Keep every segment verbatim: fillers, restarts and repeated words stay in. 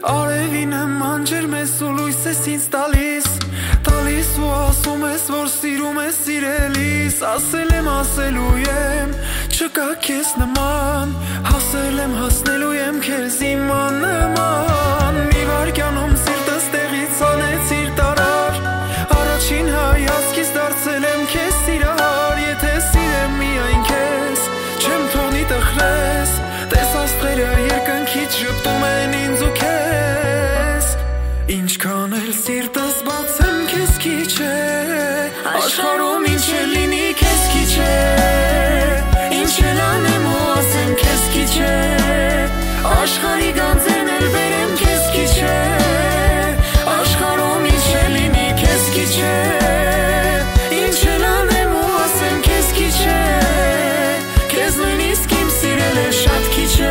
Արևին եմ անջեր մեզ ու լույս ես ինձ տալիս Տալիս ու ասում ես, որ սիրում ես սիրելիս Ասել եմ, ասելու եմ, չկա քեզ նման Հասել եմ, հասնելու եմ քեզ իման նման Մի վարկյանում սիրտս տեղից անեցիր տարար Առաջին հայացքից դարձել եմ քեզ սիրահար Եթե սիրեմ միայն քեզ, չեմ թողնի տխրես Տես աստղերը երկնքից ժպտում են ինձ ու քեզ Ինչքան էլ սիրտս բացեմ քեզ քիչ է Աշխարհում ինչ է լինի քեզ քիչ է Ինչ էլ անեմ ու ասեմ քեզ քիչ է Աշխարհի գանձերն էլ բերեմ քեզ քիչ է Աշխարհում ինչ է լինի քեզ քիչ է Ինչ էլ անեմ ու ասեմ քեզ քիչ է Քեզ նույնիսկ իմ սիրելը շատ քիչ է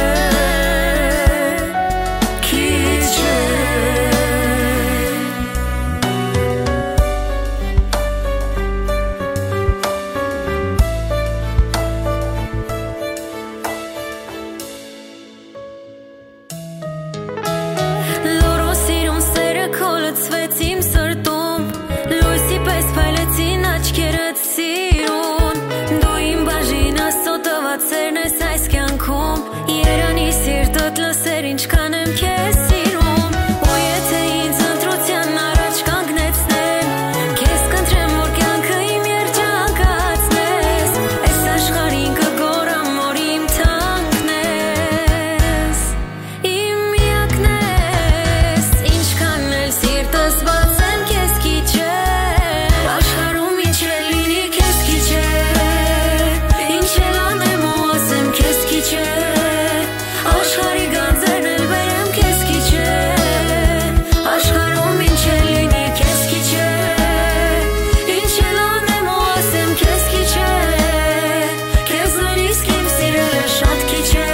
Երանի սիրտոտ լսեր ինչքան եմ քեզ սիրում Ու եթե ինձ ընտրության առաջ կանգնեցնեն Քեզ կընտրեմ, որ կյանքը իմ երջանկացնես Այս աշխարհին կգորամ, որ իմ թանկն ես Իմ միակն ես Ինչքան էլ սիրտս բացեմ քեզ քիչ է Աշխարհում ինչ է լինի քեզ քիչ է Ինչ էլ անեմ ու ասեմ քեզ քիչ է Աշխարհի գանձերն էլ բերեմ քեզ քիչ է Աշխարհում ինչ է լինի քեզ քիչ է Ինչ էլ անեմ ու ասեմ քեզ քիչ է Քեզ նույնիսկ իմ սիրելը շատ քիչ է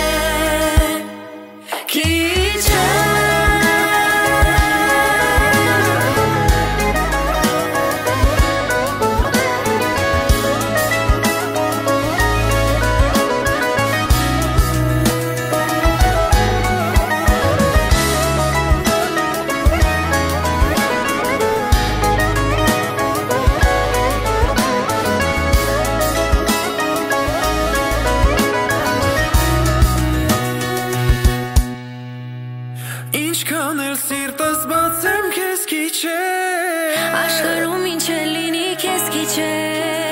Քիչ է Ինչքան էլ սիրտս բացեմ քեզ քիչ է Աշխարհում ինչ է լինի քեզ քիչ է